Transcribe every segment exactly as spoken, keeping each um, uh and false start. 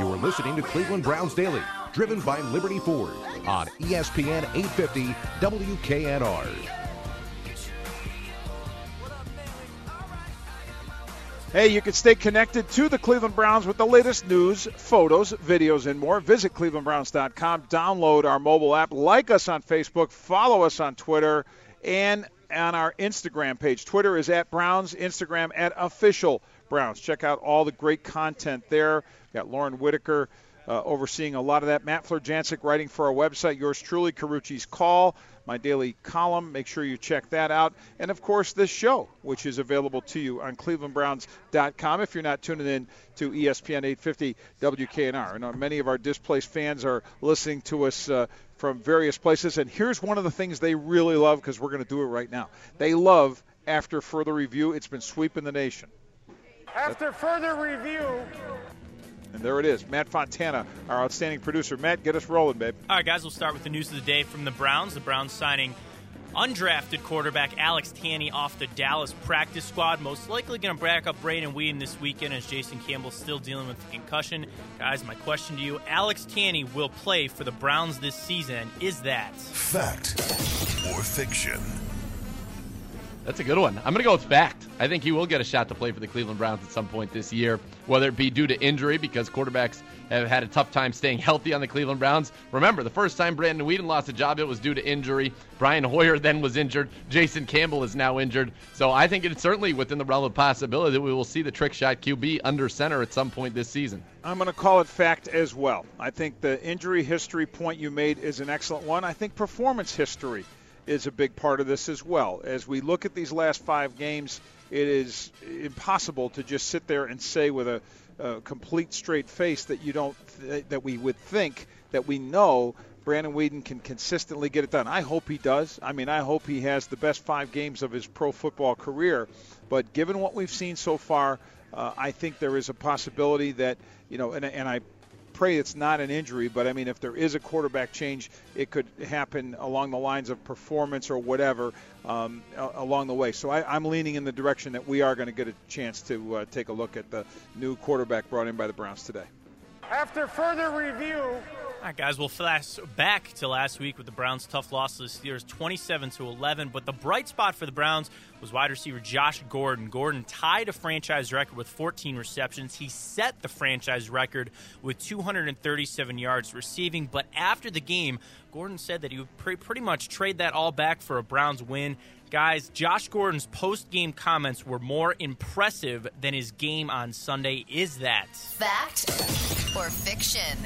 You're listening to Cleveland Browns Daily, driven by Liberty Ford on E S P N eight fifty W K N R. Hey, you can stay connected to the Cleveland Browns with the latest news, photos, videos, and more. Visit cleveland browns dot com. Download our mobile app. Like us on Facebook. Follow us on Twitter and on our Instagram page. Twitter is at Browns. Instagram at Official Browns. Check out all the great content there. We've got Lauren Whitaker uh, overseeing a lot of that. Matt Florjancic writing for our website. Yours truly, Carucci's Call, my daily column. Make sure you check that out. And, of course, this show, which is available to you on cleveland browns dot com if you're not tuning in to E S P N eight fifty W K N R. I know many of our displaced fans are listening to us uh, from various places. And here's one of the things they really love, because we're going to do it right now. They love After Further Review. It's been sweeping the nation. After Further Review. And there it is, Matt Fontana, our outstanding producer. Matt, get us rolling, babe. All right, guys, we'll start with the news of the day from the Browns. The Browns signing undrafted quarterback Alex Tanney off the Dallas practice squad. Most likely going to back up Brandon Weeden this weekend as Jason Campbell's still dealing with the concussion. Guys, my question to you, Alex Tanney will play for the Browns this season. Is that fact or fiction? That's a good one. I'm going to go with fact. I think he will get a shot to play for the Cleveland Browns at some point this year, whether it be due to injury, because quarterbacks have had a tough time staying healthy on the Cleveland Browns. Remember, the first time Brandon Weeden lost a job, it was due to injury. Brian Hoyer then was injured. Jason Campbell is now injured. So I think it's certainly within the realm of possibility that we will see the trick shot Q B under center at some point this season. I'm going to call it fact as well. I think the injury history point you made is an excellent one. I think performance history is a big part of this as well. As we look at these last five games, it is impossible to just sit there and say with a, a complete straight face that you don't th- that we would think that we know Brandon Weeden can consistently get it done. I hope he does. I mean, I hope he has the best five games of his pro football career. But given what we've seen so far, uh, I think there is a possibility that, you know, and, and I pray it's not an injury, but I mean, if there is a quarterback change, it could happen along the lines of performance or whatever um, along the way. So I, I'm leaning in the direction that we are going to get a chance to uh, take a look at the new quarterback brought in by the Browns today. After Further Review. All right, guys, we'll flash back to last week with the Browns' tough loss to the Steelers, twenty-seven to eleven. But the bright spot for the Browns was wide receiver Josh Gordon. Gordon tied a franchise record with fourteen receptions. He set the franchise record with two hundred thirty-seven yards receiving. But after the game, Gordon said that he would pre- pretty much trade that all back for a Browns win. Guys, Josh Gordon's post-game comments were more impressive than his game on Sunday. Is that fact or fiction?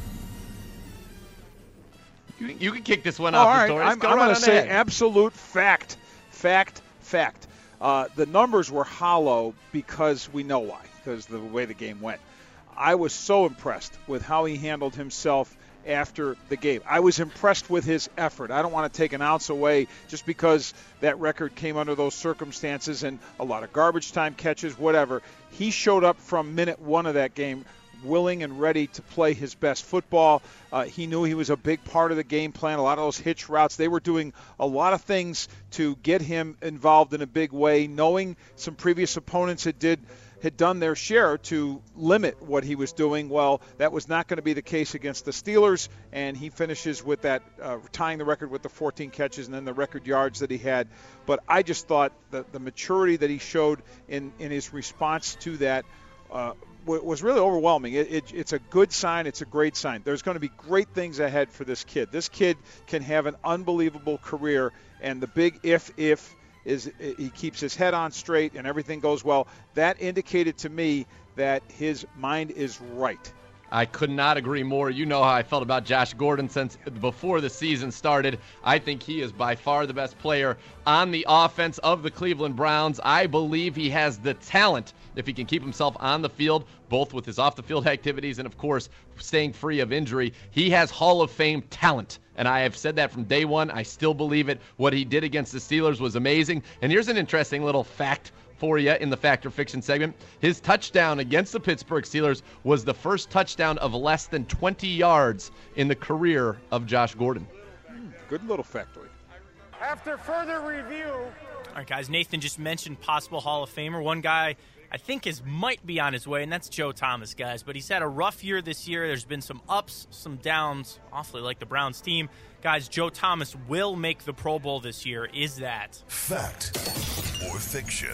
You, you can kick this one oh, off, all right. Pistorius. I'm, Go I'm right going to say ahead. absolute fact, fact, fact. Uh, the numbers were hollow because we know why, because the way the game went. I was so impressed with how he handled himself after the game. I was impressed with his effort. I don't want to take an ounce away just because that record came under those circumstances and a lot of garbage time catches, whatever. He showed up from minute one of that game willing and ready to play his best football. Uh, he knew he was a big part of the game plan. A lot of those hitch routes, they were doing a lot of things to get him involved in a big way, knowing some previous opponents had did had done their share to limit what he was doing. Well, that was not going to be the case against the Steelers, and he finishes with that, uh, tying the record with the fourteen catches and then the record yards that he had. But I just thought that the maturity that he showed in, in his response to that uh, was really overwhelming. It, it, it's a good sign. It's a great sign. There's going to be great things ahead for this kid. This kid can have an unbelievable career, and the big if, if is he keeps his head on straight and everything goes well. That indicated to me that his mind is right. I could not agree more. You know how I felt about Josh Gordon since before the season started. I think he is by far the best player on the offense of the Cleveland Browns. I believe he has the talent, if he can keep himself on the field, both with his off-the-field activities and, of course, staying free of injury. He has Hall of Fame talent, and I have said that from day one. I still believe it. What he did against the Steelers was amazing. And here's an interesting little fact for you in the Fact or Fiction segment. His touchdown against the Pittsburgh Steelers was the first touchdown of less than twenty yards in the career of Josh Gordon. Good little factoid. After Further Review. All right, guys, Nathan just mentioned possible Hall of Famer. One guy I think is might be on his way, and that's Joe Thomas, guys. But he's had a rough year this year. There's been some ups, some downs, awfully like the Browns team. Guys, Joe Thomas will make the Pro Bowl this year. Is that fact or fiction?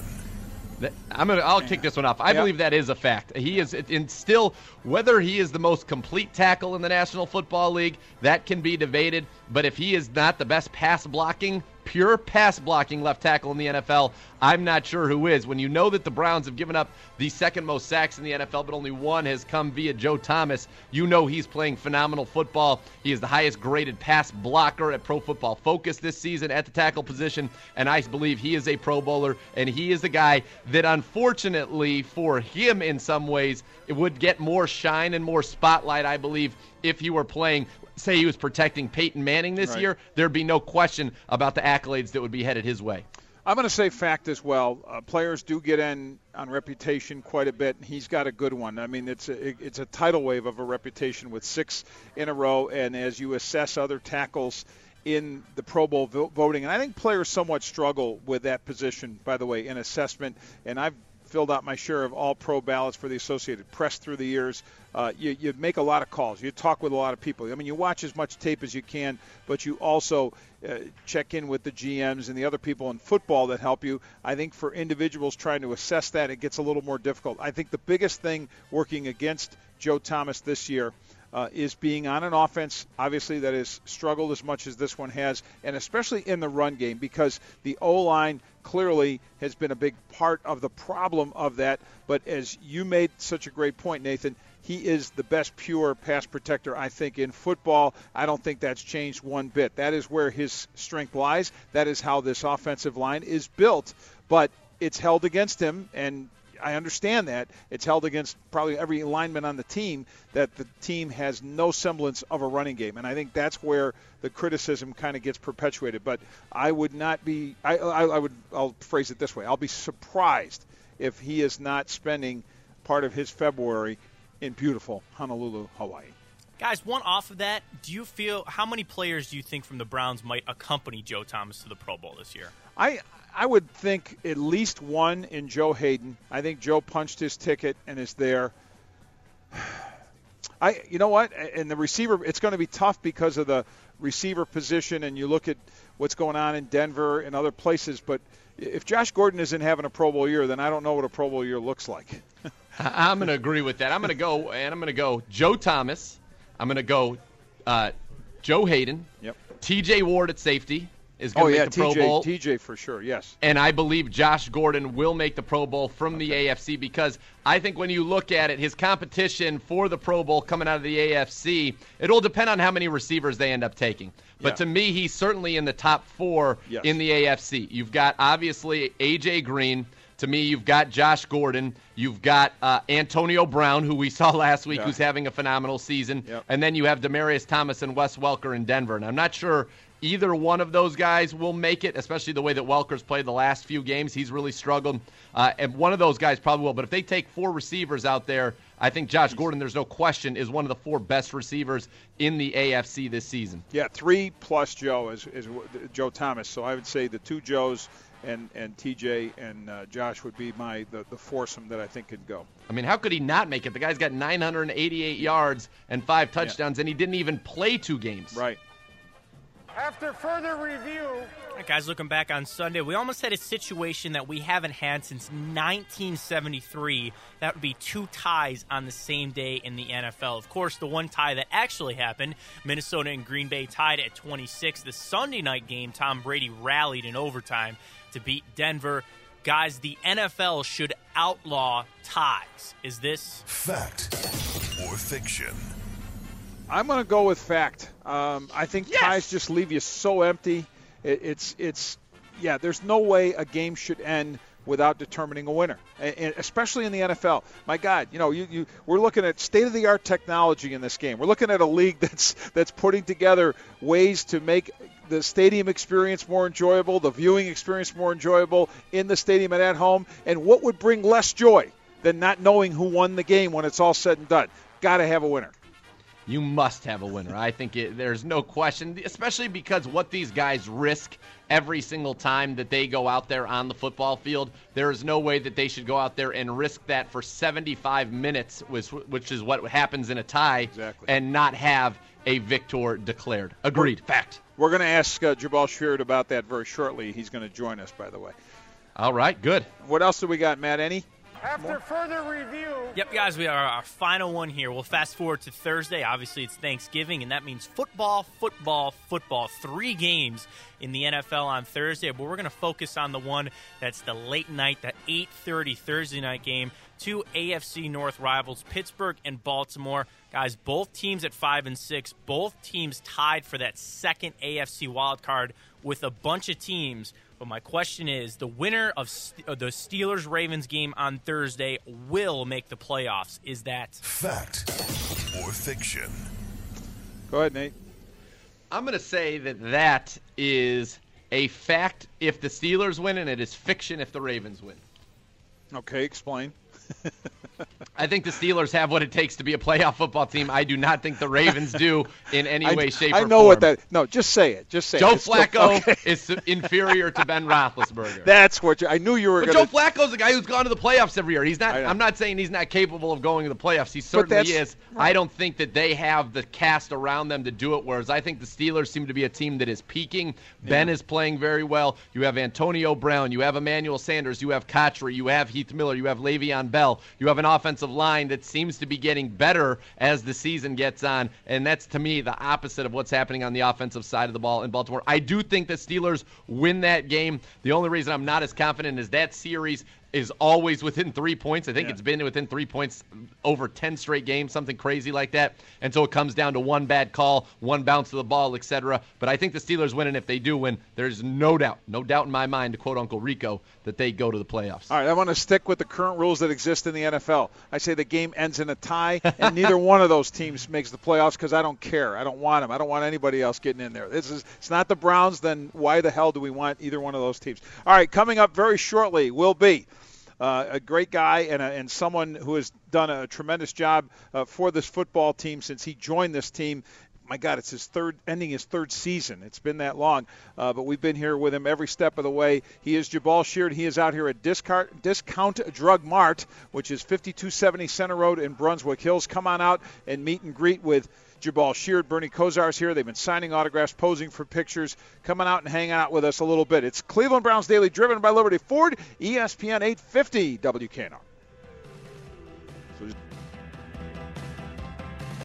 I'm gonna. I'll kick this one off. I yep. believe that is a fact. He is, in still, whether he is the most complete tackle in the National Football League, that can be debated. But if he is not the best pass blocking, pure pass blocking left tackle in the N F L, I'm not sure who is. When you know that the Browns have given up the second most sacks in the N F L, but only one has come via Joe Thomas, you know he's playing phenomenal football. He is the highest graded pass blocker at Pro Football Focus this season at the tackle position, and I believe he is a Pro Bowler, and he is the guy that unfortunately for him in some ways, it would get more shine and more spotlight, I believe, if he were playing. Say he was protecting Peyton Manning this right. year, there'd be no question about the accolades that would be headed his way. I'm going to say fact as well. Uh, players do get in on reputation quite a bit, and he's got a good one. I mean, it's a, it's a tidal wave of a reputation with six in a row, and as you assess other tackles in the Pro Bowl vo- voting, and I think players somewhat struggle with that position, by the way, in assessment, and I've filled out my share of all pro ballots for the Associated Press through the years. Uh, you, you make a lot of calls. You talk with a lot of people. I mean, you watch as much tape as you can, but you also uh, check in with the G Ms and the other people in football that help you. I think for individuals trying to assess that, it gets a little more difficult. I think the biggest thing working against Joe Thomas this year Uh, is being on an offense, obviously, that has struggled as much as this one has, and especially in the run game, because the O-line clearly has been a big part of the problem of that. But as you made such a great point, Nathan, he is the best pure pass protector, I think, in football. I don't think that's changed one bit. That is where his strength lies. That is how this offensive line is built. But it's held against him, and I understand that. It's held against probably every lineman on the team that the team has no semblance of a running game. And I think that's where the criticism kind of gets perpetuated. But I would not be I, I, I would I'll phrase it this way. I'll be surprised if he is not spending part of his February in beautiful Honolulu, Hawaii. Guys, one off of that, do you feel how many players do you think from the Browns might accompany Joe Thomas to the Pro Bowl this year? I I would think at least one in Joe Hayden. I think Joe punched his ticket and is there. I you know what? And the receiver, it's going to be tough because of the receiver position, and you look at what's going on in Denver and other places. But if Josh Gordon isn't having a Pro Bowl year, then I don't know what a Pro Bowl year looks like. I'm going to agree with that. I'm going to go, and I'm going to go Joe Thomas. I'm going to go uh, Joe Hayden. Yep. T J Ward at safety is going to oh, make yeah, the Pro T J, Bowl. T J for sure, yes. And I believe Josh Gordon will make the Pro Bowl from okay. the A F C, because I think when you look at it, his competition for the Pro Bowl coming out of the A F C, it'll depend on how many receivers they end up taking. But yeah. to me, he's certainly in the top four yes. in the A F C. You've got, obviously, A J Green. To me, you've got Josh Gordon. You've got uh, Antonio Brown, who we saw last week, yeah. who's having a phenomenal season. Yep. And then you have Demaryius Thomas and Wes Welker in Denver. And I'm not sure either one of those guys will make it, especially the way that Welker's played the last few games. He's really struggled. Uh, and one of those guys probably will. But if they take four receivers out there, I think Josh Gordon, there's no question, is one of the four best receivers in the A F C this season. Yeah, three plus Joe is, is Joe Thomas. So I would say the two Joes and, and T J and uh, Josh would be my the, the foursome that I think could go. I mean, how could he not make it? The guy's got nine hundred eighty-eight yards and five touchdowns, yeah. and he didn't even play two games. Right. After further review. All right, guys, looking back on Sunday, we almost had a situation that we haven't had since nineteen seventy-three. That would be two ties on the same day in the N F L. Of course, the one tie that actually happened, Minnesota and Green Bay tied at twenty-six. The Sunday night game, Tom Brady rallied in overtime to beat Denver. Guys, the N F L should outlaw ties. Is this fact or fiction? I'm going to go with fact. Um, I think yes! ties just leave you so empty. It, it's, it's, yeah, there's no way a game should end without determining a winner, and, and especially in the N F L. My God, you know, you, you we're looking at state-of-the-art technology in this game. We're looking at a league that's that's putting together ways to make the stadium experience more enjoyable, the viewing experience more enjoyable in the stadium and at home. And what would bring less joy than not knowing who won the game when it's all said and done? Got to have a winner. you must have a winner. I think it, there's no question, especially because what these guys risk every single time that they go out there on the football field, there is no way that they should go out there and risk that for seventy-five minutes, which, which is what happens in a tie, exactly. and not have a victor declared. Agreed. We're, Fact. We're going to ask uh, Jabal Sheard about that very shortly. He's going to join us, by the way. All right, good. What else do we got, Matt? Any? After More? further review. Yep, guys, we are our final one here. We'll fast forward to Thursday. Obviously, it's Thanksgiving, and that means football, football, football. Three games in the N F L on Thursday, but we're going to focus on the one that's the late night, the eight thirty Thursday night game. Two A F C North rivals, Pittsburgh and Baltimore. Guys, both teams at five and six. Both teams tied for that second A F C wild card with a bunch of teams. But my question is, the winner of the Steelers-Ravens game on Thursday will make the playoffs. Is that fact or fiction? Go ahead, Nate. I'm going to say that that is a fact if the Steelers win, and it is fiction if the Ravens win. Okay, explain. I think the Steelers have what it takes to be a playoff football team. I do not think the Ravens do in any way, I, shape, I or form. I know what that – no, just say it. Just say Joe it. Joe Flacco okay. is inferior to Ben Roethlisberger. That's what you, I knew you were But going to – Joe Flacco's a guy who's gone to the playoffs every year. He's not. I know. I'm not saying he's not capable of going to the playoffs. He certainly is. I don't think that they have the cast around them to do it, whereas I think the Steelers seem to be a team that is peaking. Yeah. Ben is playing very well. You have Antonio Brown. You have Emmanuel Sanders. You have Kotchery. You have Heath Miller. You have Le'Veon Bell. You have an offensive line that seems to be getting better as the season gets on, and that's, to me, the opposite of what's happening on the offensive side of the ball in Baltimore. I do think the Steelers win that game. The only reason I'm not as confident is that series is always within three points. I think yeah. it's been within three points over ten straight games, something crazy like that. And so it comes down to one bad call, one bounce of the ball, et cetera. But I think the Steelers win, and if they do win, there's no doubt, no doubt in my mind, to quote Uncle Rico, that they go to the playoffs. All right, I want to stick with the current rules that exist in the N F L. I say the game ends in a tie, and neither one of those teams makes the playoffs because I don't care. I don't want them. I don't want anybody else getting in there. This is it's not the Browns, then why the hell do we want either one of those teams? All right, coming up very shortly will be Uh, a great guy and, a, and someone who has done a tremendous job uh, for this football team since he joined this team. My God, it's his third, ending his third season. It's been that long, uh, but we've been here with him every step of the way. He is Jabal Sheard. He is out here at Discount, Discount Drug Mart, which is fifty-two seventy Center Road in Brunswick Hills. Come on out and meet and greet with Jabal Sheard. Bernie Kosar's here. They've been signing autographs, posing for pictures, coming out and hanging out with us a little bit. It's Cleveland Browns Daily, driven by Liberty Ford, E S P N eight fifty W K N R.